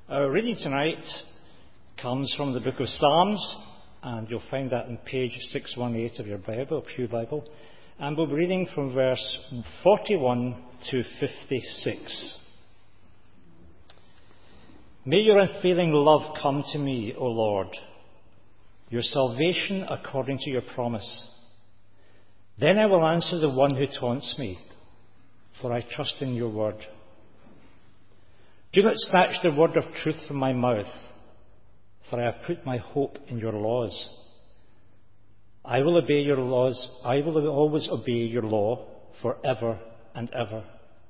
Our reading tonight comes from the book of Psalms, and you'll find that on page 618 of your Bible, Pew Bible. And we'll be reading from verse 41 to 56. May your unfailing love come to me, O Lord, your salvation according to your promise. Then I will answer the one who taunts me, for I trust in your word. Do not snatch the word of truth from my mouth, for I have put my hope in your laws. I will obey your laws. I will always obey your law forever and ever.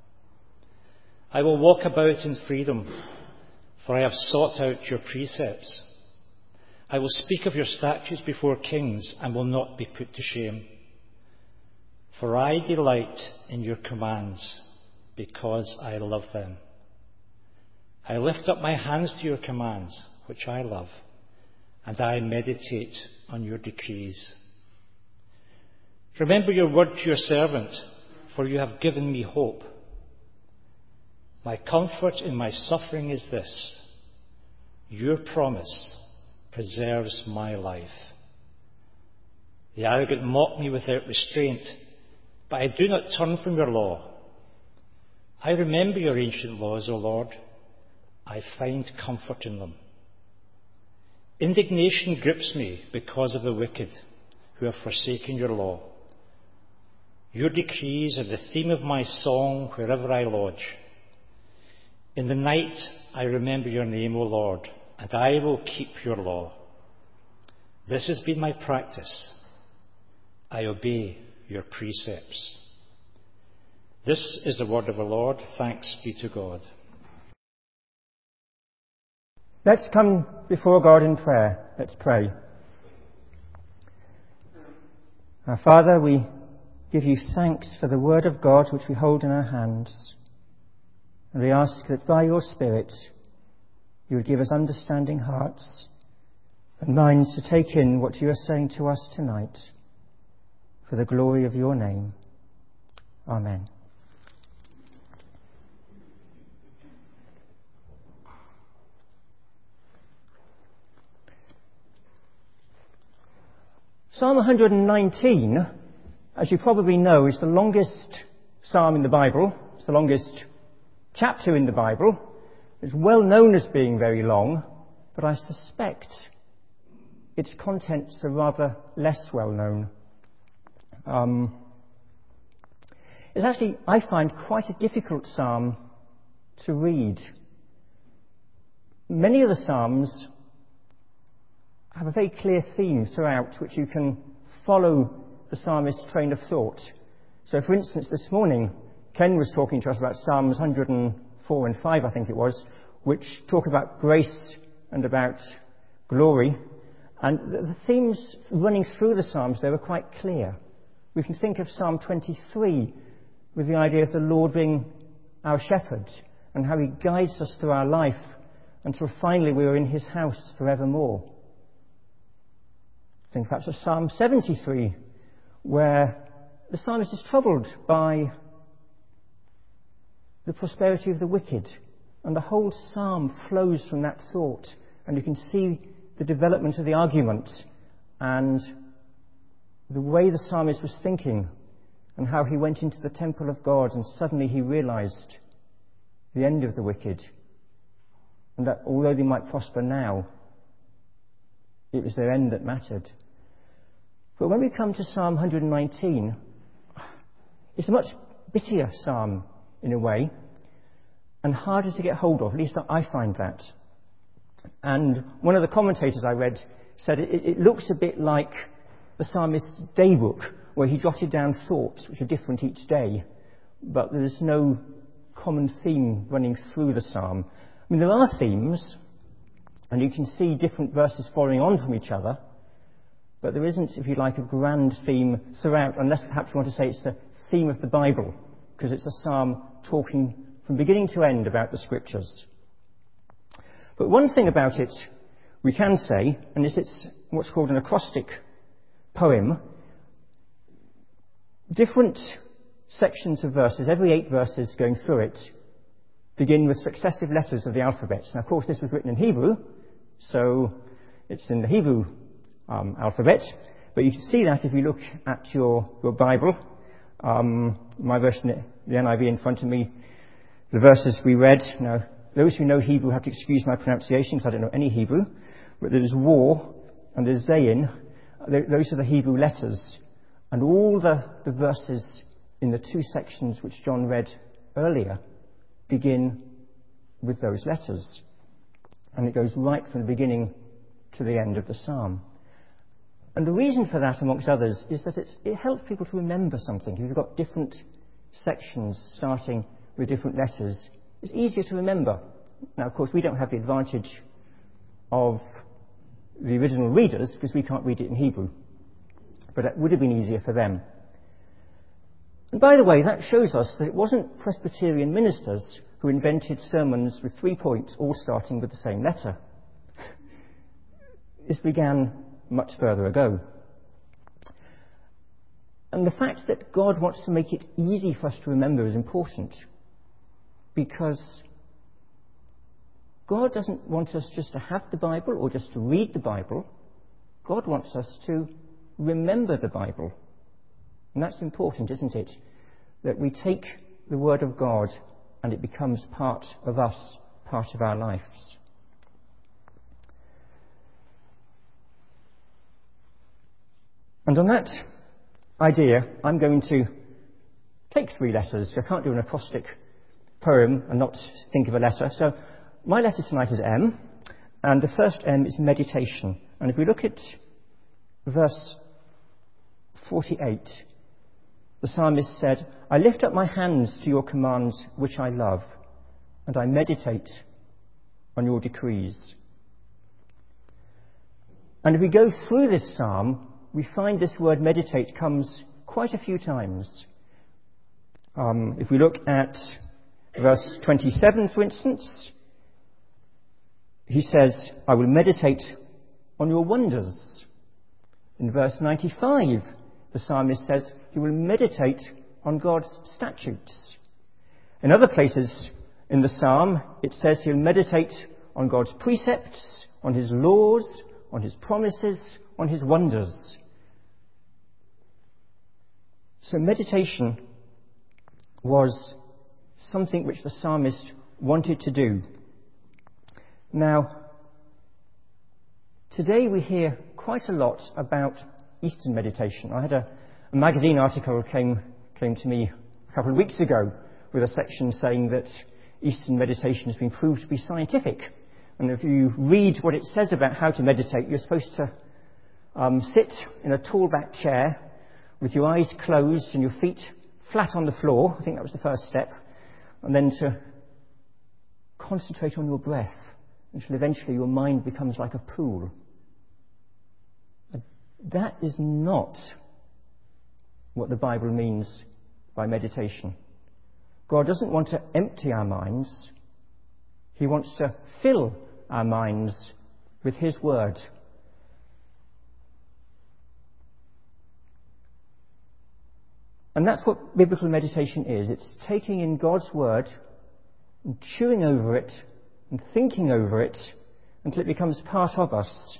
I will walk about in freedom, for I have sought out your precepts. I will speak of your statutes before kings and will not be put to shame. For I delight in your commands because I love them. I lift up my hands to your commands, which I love, and I meditate on your decrees. Remember your word to your servant, for you have given me hope. My comfort in my suffering is this: your promise preserves my life. The arrogant mock me without restraint, but I do not turn from your law. I remember your ancient laws, O Lord. I find comfort in them. Indignation grips me because of the wicked who have forsaken your law. Your decrees are the theme of my song wherever I lodge. In the night I remember your name, O Lord, and I will keep your law. This has been my practice. I obey your precepts. This is the word of the Lord. Thanks be to God. Let's come before God in prayer. Let's pray. Our Father, we give you thanks for the word of God which we hold in our hands. And we ask that by your Spirit you would give us understanding hearts and minds to take in what you are saying to us tonight for the glory of your name. Amen. Psalm 119, as you probably know, is the longest psalm in the Bible. It's the longest chapter in the Bible. It's well known as being very long, but I suspect its contents are rather less well known. It's actually, I find, quite a difficult psalm to read. Many of the psalms have a very clear theme throughout which you can follow the psalmist's train of thought. So, for instance, this morning, Ken was talking to us about Psalms 104 and 5, I think it was, which talk about grace and about glory. And the themes running through the Psalms there are quite clear. We can think of Psalm 23 with the idea of the Lord being our shepherd and how he guides us through our life until finally we are in his house forevermore. Think perhaps of Psalm 73, where the psalmist is troubled by the prosperity of the wicked, and the whole psalm flows from that thought, and you can see the development of the argument and the way the psalmist was thinking and how he went into the temple of God and suddenly he realized the end of the wicked, and that although they might prosper now, it was their end that mattered. But when we come to Psalm 119, it's a much bittier psalm in a way, and harder to get hold of, at least I find that. And one of the commentators I read said it looks a bit like the psalmist's daybook, where he jotted down thoughts which are different each day, but there's no common theme running through the psalm. I mean, there are themes, and you can see different verses following on from each other, but there isn't, if you like, a grand theme throughout, unless perhaps you want to say it's the theme of the Bible, because it's a psalm talking from beginning to end about the Scriptures. But one thing about it we can say, and it's what's called an acrostic poem. Different sections of verses, every 8 verses going through it, begin with successive letters of the alphabet. Now, of course, this was written in Hebrew, so it's in the Hebrew alphabet. But you can see that if you look at your Bible. My version, the NIV in front of me, the verses we read. Now, those who know Hebrew have to excuse my pronunciation because I don't know any Hebrew. But there's war and there's Zayin. Those are the Hebrew letters. And all the verses in the two sections which John read earlier begin with those letters. And it goes right from the beginning to the end of the psalm. And the reason for that, amongst others, is that it helps people to remember something. If you've got different sections starting with different letters, it's easier to remember. Now, of course, we don't have the advantage of the original readers because we can't read it in Hebrew. But it would have been easier for them. And by the way, that shows us that it wasn't Presbyterian ministers who invented sermons with 3 points all starting with the same letter. This began much further ago. And the fact that God wants to make it easy for us to remember is important, because God doesn't want us just to have the Bible or just to read the Bible. God wants us to remember the Bible. And that's important, isn't it? That we take the Word of God and it becomes part of us, part of our lives. And on that idea, I'm going to take 3 letters. I can't do an acrostic poem and not think of a letter. So my letter tonight is M, and the first M is meditation. And if we look at verse 48, the psalmist said, I lift up my hands to your commands which I love, and I meditate on your decrees. And if we go through this psalm, we find this word meditate comes quite a few times. If we look at verse 27, for instance, he says, I will meditate on your wonders. In verse 95, the psalmist says he will meditate on God's statutes. In other places in the psalm, it says he'll meditate on God's precepts, on his laws, on his promises, on his wonders. So meditation was something which the psalmist wanted to do. Now, today we hear quite a lot about Eastern meditation. I had a magazine article came to me a couple of weeks ago with a section saying that Eastern meditation has been proved to be scientific. And if you read what it says about how to meditate, you're supposed to sit in a tall back chair with your eyes closed and your feet flat on the floor. I think that was the first step. And then to concentrate on your breath until eventually your mind becomes like a pool. That is not what the Bible means by meditation. God doesn't want to empty our minds. He wants to fill our minds with His Word. And that's what biblical meditation is. It's taking in God's Word and chewing over it and thinking over it until it becomes part of us.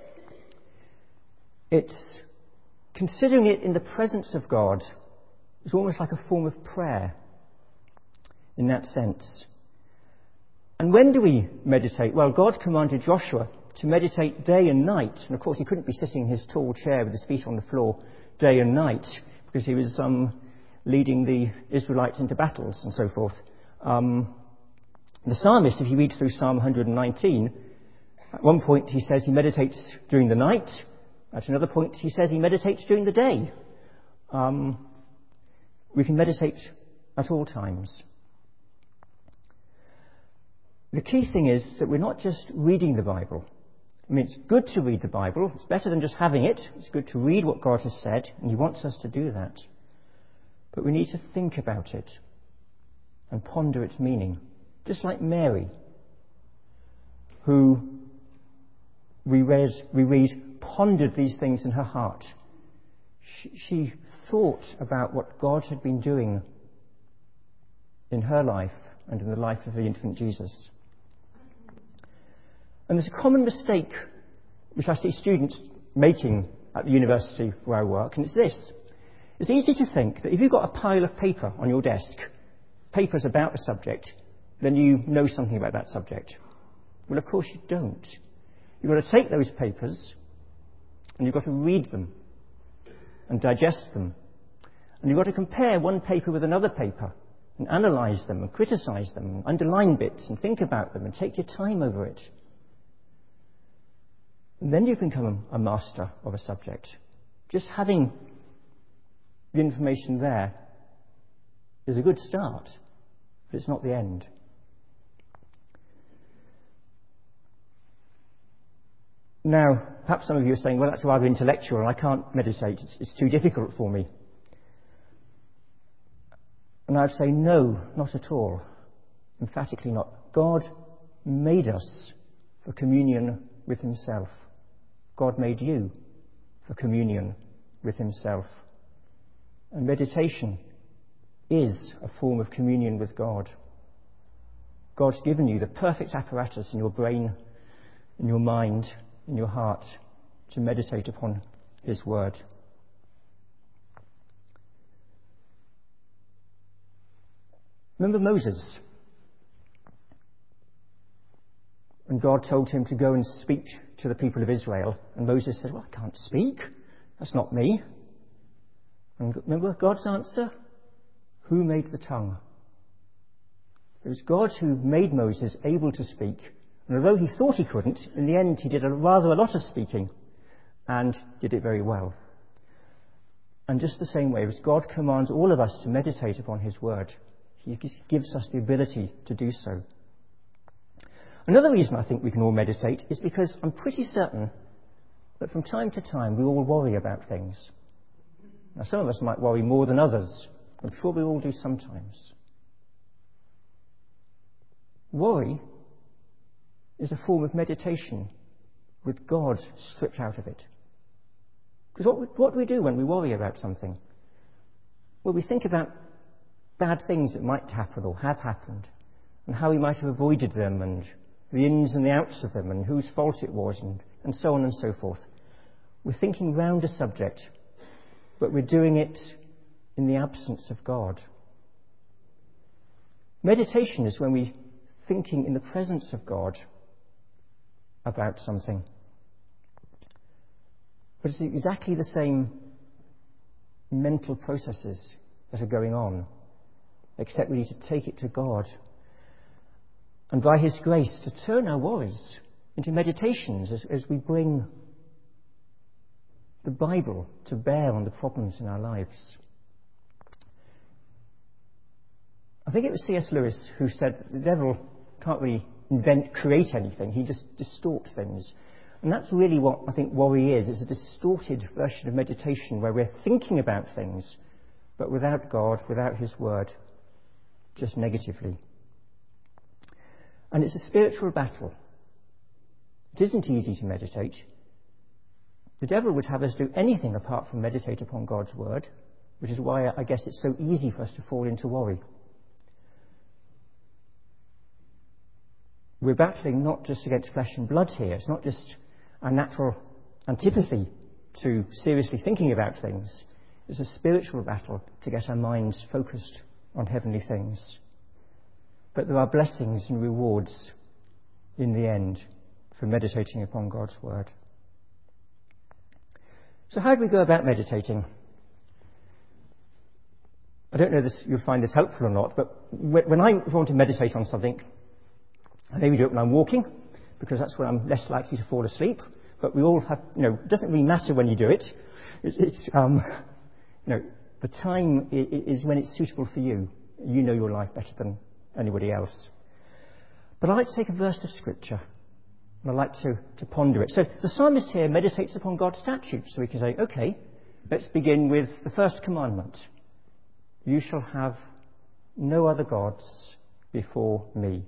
It's considering it in the presence of God. It's almost like a form of prayer in that sense. And when do we meditate? Well, God commanded Joshua to meditate day and night. And of course, he couldn't be sitting in his tall chair with his feet on the floor day and night because he was leading the Israelites into battles and so forth. The psalmist, if you read through Psalm 119, at one point he says he meditates during the night. At another point he says he meditates during the day. We can meditate at all times. The key thing is that we're not just reading the Bible. I mean, it's good to read the Bible. It's better than just having it. It's good to read what God has said, and He wants us to do that. But we need to think about it and ponder its meaning. Just like Mary, who we read pondered these things in her heart. She thought about what God had been doing in her life and in the life of the infant Jesus. And there's a common mistake which I see students making at the university where I work, and it's this. It's easy to think that if you've got a pile of paper on your desk, papers about a subject, then you know something about that subject. Well, of course you don't. You've got to take those papers and you've got to read them and digest them. And you've got to compare one paper with another paper and analyse them and criticise them and underline bits and think about them and take your time over it. And then you can become a master of a subject. Just having the information there is a good start, but it's not the end. Now, perhaps some of you are saying, well, that's rather intellectual and I can't meditate. It's too difficult for me. And I'd say, no, not at all. Emphatically not. God made us for communion with himself. God made you for communion with himself. And meditation is a form of communion with God. God's given you the perfect apparatus in your brain, in your mind, in your heart to meditate upon his word. Remember Moses? When God told him to go and speak to the people of Israel, and Moses said, well, I can't speak. That's not me. And remember God's answer? Who made the tongue? It was God who made Moses able to speak. And although he thought he couldn't, in the end he did rather a lot of speaking and did it very well. And just the same way as God commands all of us to meditate upon his word, he gives us the ability to do so. Another reason I think we can all meditate is because I'm pretty certain that from time to time we all worry about things. Now, some of us might worry more than others. I'm sure we all do sometimes. Worry is a form of meditation with God stripped out of it. Because what do we do when we worry about something? Well, we think about bad things that might happen or have happened, and how we might have avoided them, and the ins and the outs of them, and whose fault it was, and so on and so forth. We're thinking round a subject, but we're doing it in the absence of God. Meditation is when we're thinking in the presence of God about something. But it's exactly the same mental processes that are going on, except we need to take it to God. And by his grace, to turn our worries into meditations as we bring the Bible to bear on the problems in our lives. I think it was C.S. Lewis who said the devil can't really create anything. He just distorts things. And that's really what I think worry is. It's a distorted version of meditation where we're thinking about things, but without God, without his word, just negatively. And it's a spiritual battle. It isn't easy to meditate. The devil would have us do anything apart from meditate upon God's word, which is why I guess it's so easy for us to fall into worry. We're battling not just against flesh and blood here. It's not just our natural antipathy to seriously thinking about things. It's a spiritual battle to get our minds focused on heavenly things. But there are blessings and rewards in the end for meditating upon God's word. So how do we go about meditating? I don't know if you'll find this helpful or not, but when I want to meditate on something, I maybe do it when I'm walking, because that's when I'm less likely to fall asleep. But we all have, it doesn't really matter when you do it. The time is when it's suitable for you. You know your life better than anybody else. But I like to take a verse of Scripture, and I like to ponder it. So the psalmist here meditates upon God's statutes. So we can say, okay, let's begin with the first commandment. You shall have no other gods before me.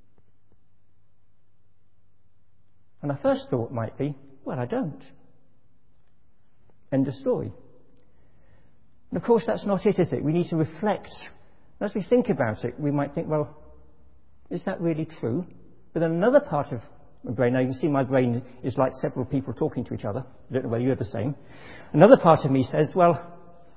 And our first thought might be, well, I don't. End of story. And of course, that's not it, is it? We need to reflect. As we think about it, we might think, well, Is that really true? But then another part of my brain, now you can see my brain is like several people talking to each other. I don't know whether you're the same. Another part of me says, well,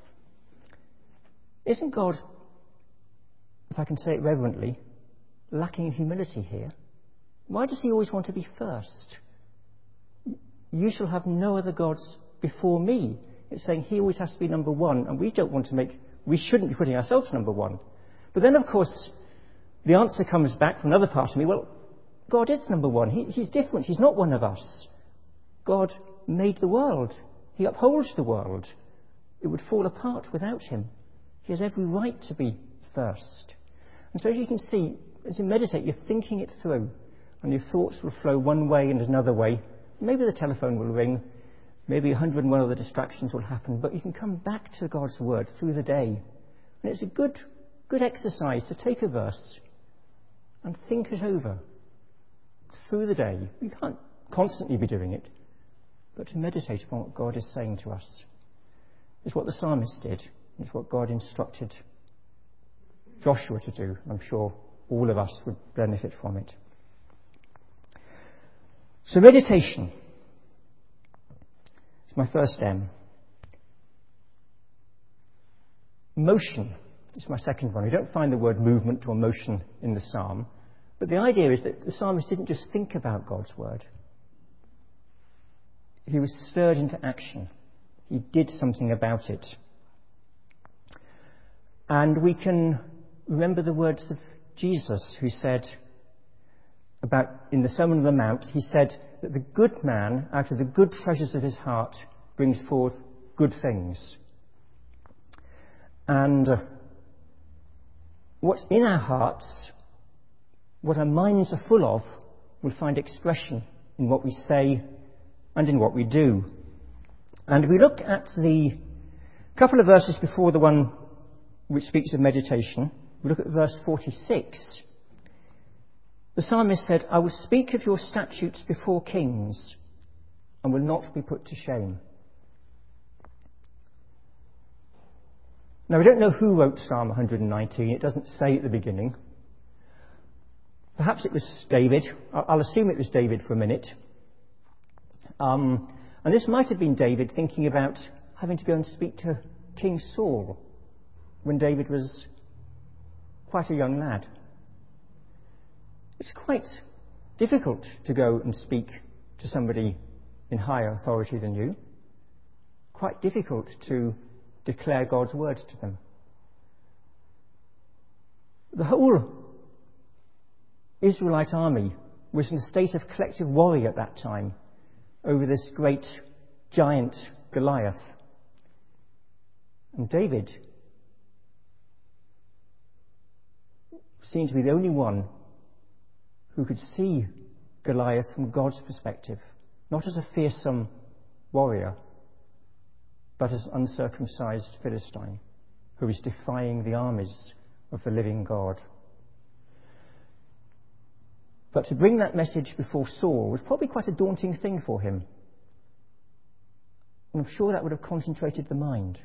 isn't God, if I can say it reverently, lacking in humility here? Why does he always want to be first? You shall have no other gods before me. It's saying he always has to be number one, and we shouldn't be putting ourselves number one. But then, of course, the answer comes back from another part of me, well, God is number one. He's different. He's not one of us. God made the world. He upholds the world. It would fall apart without him. He has every right to be first. And so as you can see, as you meditate, you're thinking it through, and your thoughts will flow one way and another way. Maybe the telephone will ring. Maybe 101 other distractions will happen. But you can come back to God's word through the day. And it's a good exercise to take a verse and think it over through the day. You can't constantly be doing it, but to meditate upon what God is saying to us is what the psalmist did. It's what God instructed Joshua to do. I'm sure all of us would benefit from it. So meditation is my first M. Motion is my second one. We don't find the word movement or motion in the psalm, but the idea is that the psalmist didn't just think about God's word. He was stirred into action. He did something about it. And we can remember the words of Jesus, who said in the Sermon on the Mount, he said that the good man, out of the good treasures of his heart, brings forth good things. And what's in our hearts, what our minds are full of, will find expression in what we say and in what we do. And we look at the couple of verses before the one which speaks of meditation. We look at verse 46. The psalmist said, I will speak of your statutes before kings and will not be put to shame. Now, we don't know who wrote Psalm 119. It doesn't say at the beginning. Perhaps it was David. I'll assume it was David for a minute. And this might have been David thinking about having to go and speak to King Saul when David was quite a young lad. It's quite difficult to go and speak to somebody in higher authority than you. Quite difficult to declare God's word to them. The whole Israelite army was in a state of collective worry at that time over this great giant Goliath. And David seemed to be the only one who could see Goliath from God's perspective, not as a fearsome warrior, but as an uncircumcised Philistine who is defying the armies of the living God. But to bring that message before Saul was probably quite a daunting thing for him. And I'm sure that would have concentrated the mind.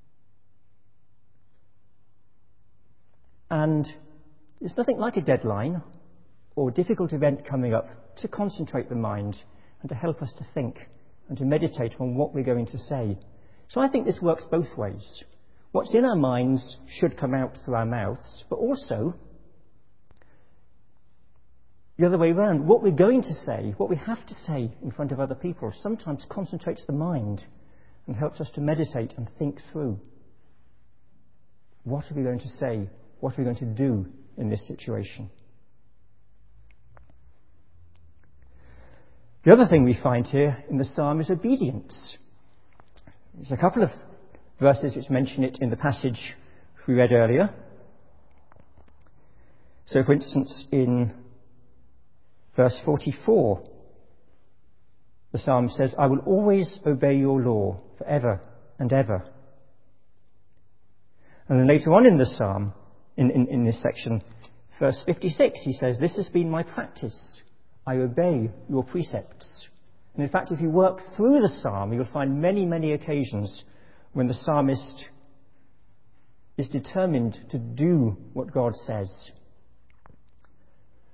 And there's nothing like a deadline or a difficult event coming up to concentrate the mind and to help us to think and to meditate on what we're going to say. So I think this works both ways. What's in our minds should come out through our mouths, but also the other way around. What we're going to say, what we have to say in front of other people, sometimes concentrates the mind and helps us to meditate and think through. What are we going to say? What are we going to do in this situation? The other thing we find here in the psalm is obedience. There's a couple of verses which mention it in the passage we read earlier. So, for instance, in verse 44, the psalm says, I will always obey your law forever and ever. And then later on in the psalm, in this section, verse 56, he says, this has been my practice. I obey your precepts. And in fact, if you work through the psalm, you'll find many, many occasions when the psalmist is determined to do what God says.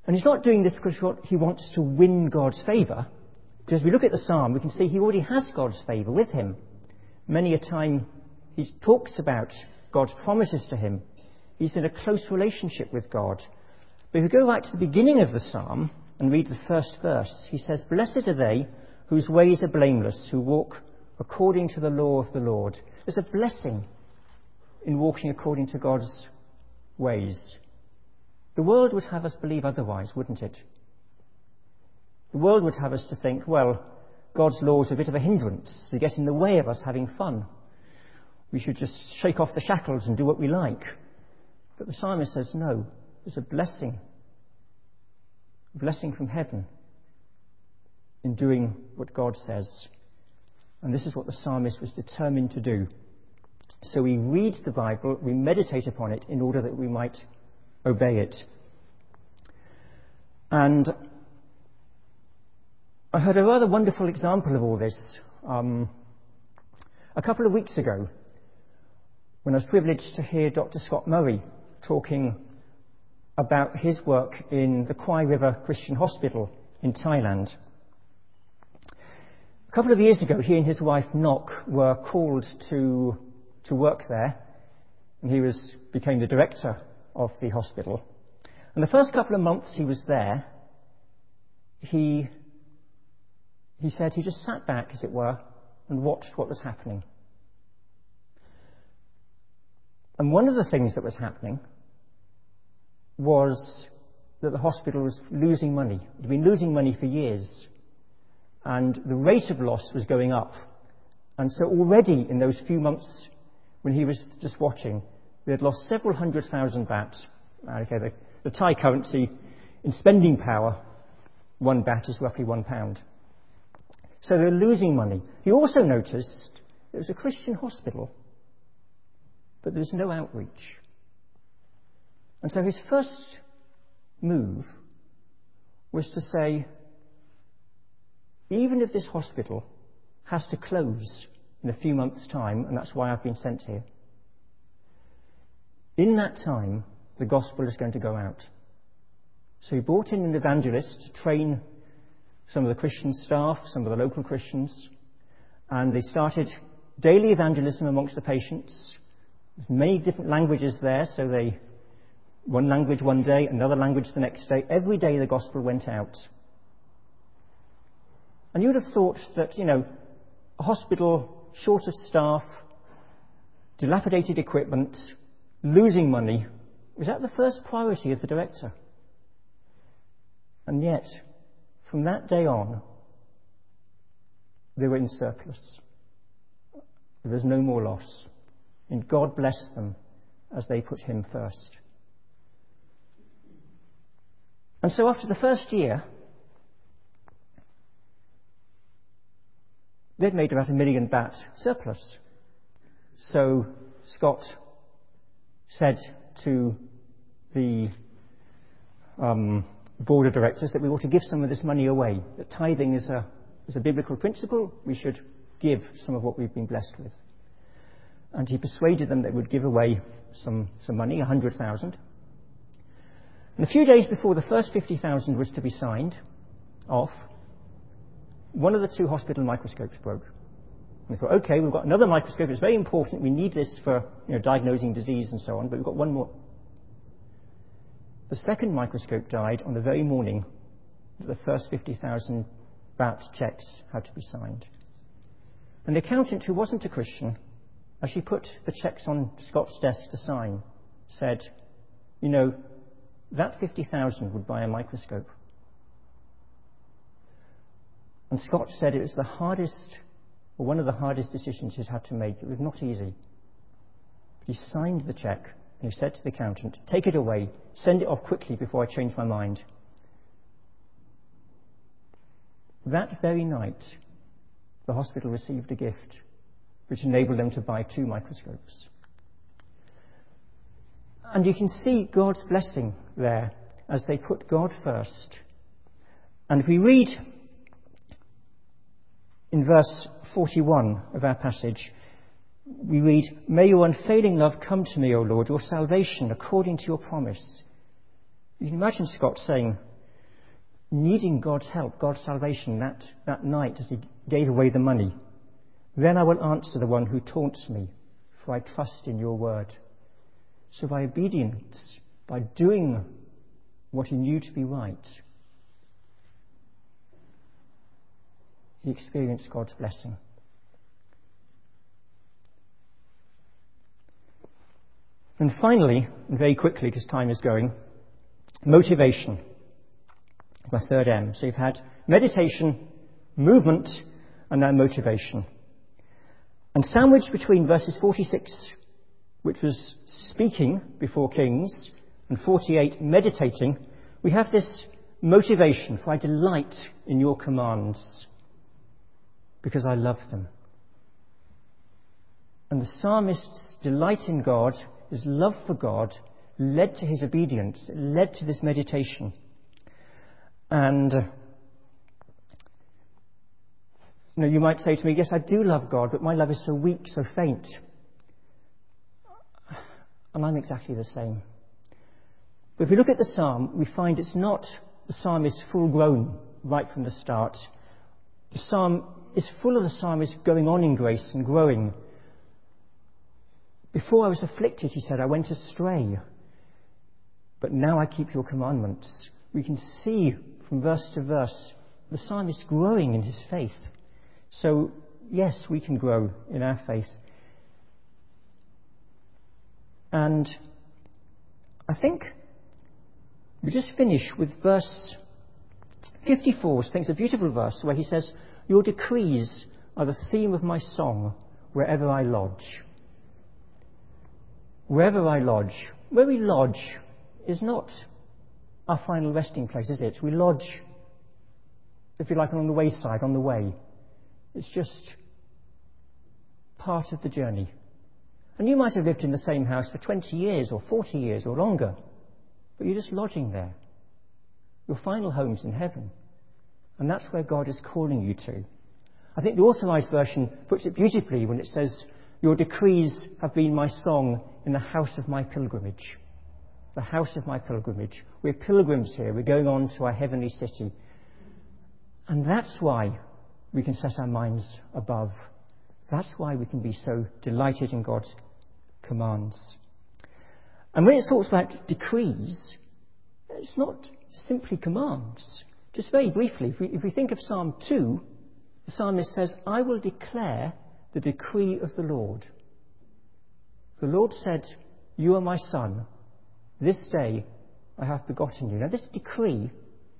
And he's not doing this because he wants to win God's favour. Because as we look at the psalm, we can see he already has God's favour with him. Many a time he talks about God's promises to him. He's in a close relationship with God. But if we go right to the beginning of the psalm and read the first verse, he says, "Blessed are they whose ways are blameless, who walk according to the law of the Lord." There's a blessing in walking according to God's ways. The world would have us believe otherwise, wouldn't it? The world would have us to think, well, God's laws are a bit of a hindrance. They get in the way of us having fun. We should just shake off the shackles and do what we like. But the psalmist says, no, there's a blessing from heaven in doing what God says. And this is what the psalmist was determined to do. So we read the Bible, we meditate upon it in order that we might obey it. And I heard a rather wonderful example of all this a couple of weeks ago when I was privileged to hear Dr. Scott Murray talking about his work in the Kwai River Christian Hospital in Thailand. A couple of years ago, he and his wife Nok were called to work there, and he became the director of the hospital. And the first couple of months he was there, he said he just sat back, as it were, and watched what was happening. And one of the things that was happening was that the hospital was losing money. It had been losing money for years, and the rate of loss was going up. And so already in those few months when he was just watching, they had lost several 100,000 baht. Okay, the Thai currency in spending power, 1 baht is roughly £1. So they were losing money. He also noticed it was a Christian hospital, but there was no outreach. And so his first move was to say, even if this hospital has to close in a few months' time, and that's why I've been sent here, in that time, the gospel is going to go out. So he brought in an evangelist to train some of the Christian staff, some of the local Christians, and they started daily evangelism amongst the patients. There's many different languages there, so one language one day, another language the next day. Every day the gospel went out. And you would have thought that, a hospital short of staff, dilapidated equipment, losing money, was that the first priority of the director? And yet, from that day on, they were in surplus. There was no more loss. And God blessed them as they put him first. And so after the first year, they'd made about 1 million baht surplus. So Scott said to the board of directors that we ought to give some of this money away, that tithing is a biblical principle. We should give some of what we've been blessed with. And he persuaded them they would give away some money, 100,000. And a few days before the first 50,000 was to be signed off, one of the 2 hospital microscopes broke. And we thought, okay, we've got another microscope. It's very important. We need this for diagnosing disease and so on, but we've got one more. The second microscope died on the very morning that the first 50,000 baht checks had to be signed. And the accountant, who wasn't a Christian, as she put the checks on Scott's desk to sign, said, that 50,000 would buy a microscope. And Scott said it was the hardest, or one of the hardest decisions he's had to make. It was not easy. But he signed the cheque, and he said to the accountant, take it away, send it off quickly before I change my mind. That very night, the hospital received a gift which enabled them to buy 2 microscopes. And you can see God's blessing there as they put God first. And if we read in verse 41 of our passage, we read, "May your unfailing love come to me, O Lord, your salvation according to your promise." You can imagine Scott saying, needing God's help, God's salvation that night as he gave away the money. Then I will answer the one who taunts me, for I trust in your word. So by obedience, by doing what he knew to be right, he experienced God's blessing. And finally, and very quickly because time is going, motivation. My third M. So you've had meditation, movement, and now motivation. And sandwiched between verses 46, which was speaking before kings, and 48, meditating, we have this motivation, for I delight in your commands, because I love them. And the psalmist's delight in God, his love for God, led to his obedience, it led to this meditation. And you might say to me, yes, I do love God, but my love is so weak, so faint. And I'm exactly the same. But if we look at the psalm, we find it's not the psalm is full grown right from the start. The psalm is full of the psalmist going on in grace and growing. Before I was afflicted, he said, I went astray. But now I keep your commandments. We can see from verse to verse the psalmist growing in his faith. So, yes, we can grow in our faith. And I think we just finish with verse 54. I think it's a beautiful verse where he says, your decrees are the theme of my song wherever I lodge. Wherever I lodge. Where we lodge is not our final resting place, is it? We lodge, if you like, on the wayside, on the way. It's just part of the journey. And you might have lived in the same house for 20 years or 40 years or longer, but you're just lodging there. Your final home's in heaven. And that's where God is calling you to. I think the Authorised Version puts it beautifully when it says, your decrees have been my song in the house of my pilgrimage. The house of my pilgrimage. We're pilgrims here. We're going on to our heavenly city. And that's why we can set our minds above. That's why we can be so delighted in God's commands. And when it talks about decrees, it's not simply commands. Just very briefly, if we think of Psalm 2, the psalmist says, I will declare the decree of the Lord. The Lord said, you are my son. This day I have begotten you. Now this decree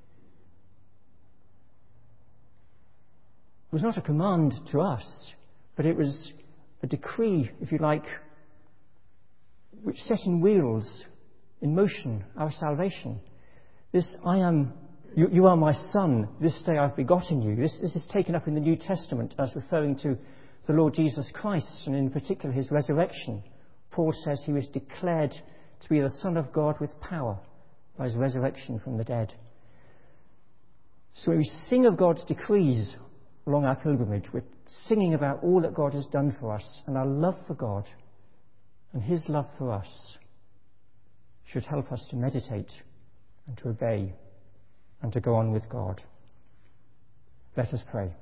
was not a command to us, but it was a decree, if you like, which set in wheels, in motion, our salvation. This, you are my son, this day I've begotten you. This is taken up in the New Testament as referring to the Lord Jesus Christ, and in particular his resurrection. Paul says he was declared to be the Son of God with power by his resurrection from the dead. So when we sing of God's decrees along our pilgrimage, we're singing about all that God has done for us, and our love for God and his love for us should help us to meditate and to obey and to go on with God. Let us pray.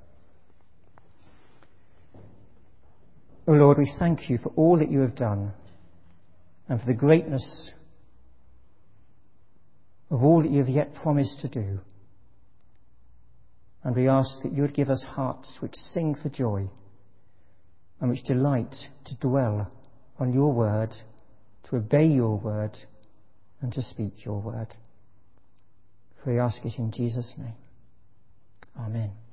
O Lord, we thank you for all that you have done and for the greatness of all that you have yet promised to do. And we ask that you would give us hearts which sing for joy and which delight to dwell on your word, to obey your word, and to speak your word. For we ask it in Jesus' name. Amen.